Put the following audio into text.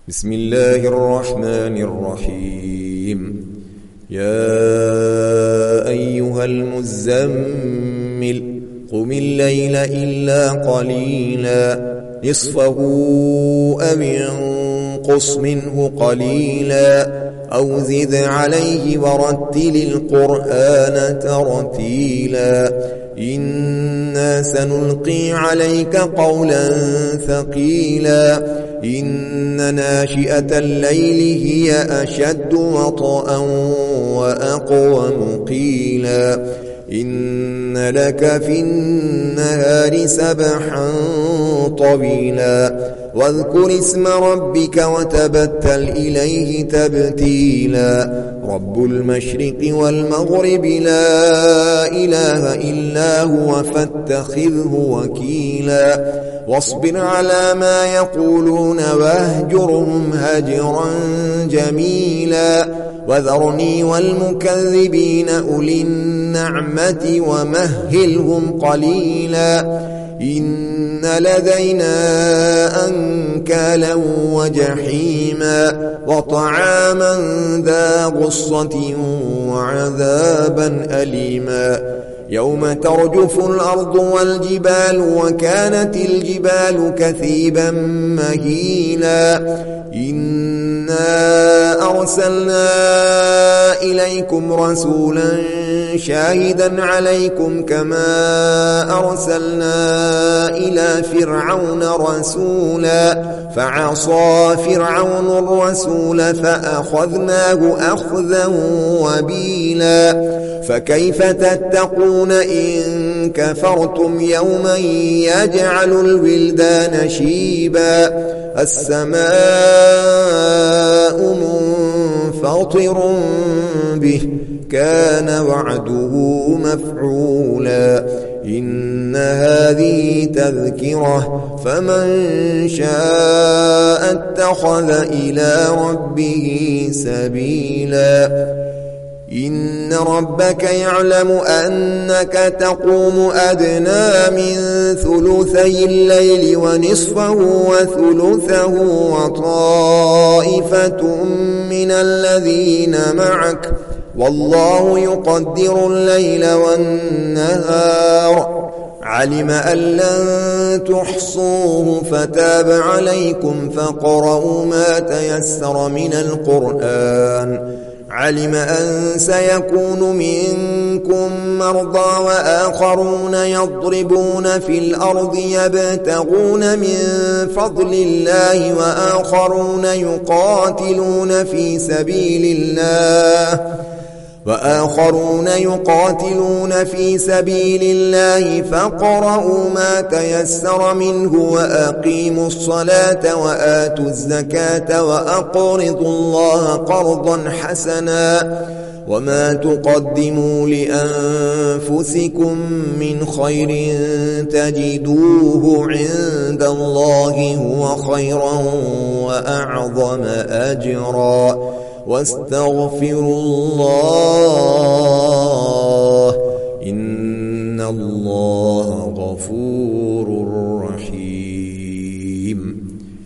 بسم الله الرحمن الرحيم. يا أيها المزمل قم الليل إلا قليلا نصفه أو انقص منه قليلا أو زد عليه ورتل القرآن ترتيلا إنا سنلقي عليك قولا ثقيلا إن ناشئة الليل هي أشد وطئا وأقوم قيلا إن لك في النهار سبحا طويلا واذكر اسم ربك وتبتل إليه تبتيلا رب المشرق والمغرب لا إله إلا هو فاتخذه وكيلا واصبر على ما يقولون واهجرهم هجرا جميلا وذرني والمكذبين أولي النعمة ومهلهم قليلا إن لدينا أنكالا وجحيما وطعاما ذا غصة وعذابا أليما يوم ترجف الأرض والجبال وكانت الجبال كثيبا مهيلا إنا أرسلنا إليكم رسولا شاهدا عليكم كما أرسلنا إلى فرعون رسولا فعصى فرعون الرسول فأخذناه أخذا وبيلا فكيف تتقون إن كفرتم يوما يجعل الولدان شيبا السماء منفطر به كان وعده مفعولا إن هذه تذكرة فمن شاء اتخذ إلى ربه سبيلا إن ربك يعلم أنك تقوم أدنى من ثلثي الليل ونصفه وثلثه وطائفة من الذين معك والله يقدر الليل والنهار علم أن لن تحصوه فتاب عليكم فاقرؤوا ما تيسر من القرآن علم أن سيكون منكم مرضى وآخرون يضربون في الأرض يبتغون من فضل الله وآخرون يقاتلون في سبيل الله فاقرؤوا ما تيسر منه وأقيموا الصلاة وآتوا الزكاة وأقرضوا الله قرضا حسنا وما تقدموا لأنفسكم من خير تجدوه عند الله هو خيرا وأعظم أجرا واستغفروا الله إن الله غفور